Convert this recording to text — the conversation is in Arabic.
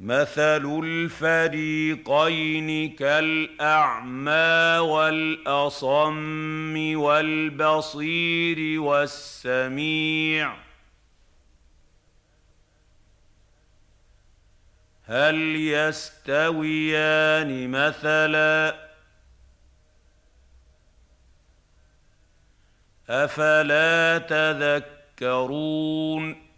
مَثَلُ الْفَرِيقَيْنِ كَالْأَعْمَىٰ وَالْأَصَمِّ وَالْبَصِيرِ وَالسَّمِيعِ ۚ هَلْ يَسْتَوِيَانِ مَثَلًا ۚ أَفَلَا تَذَكَّرُونَ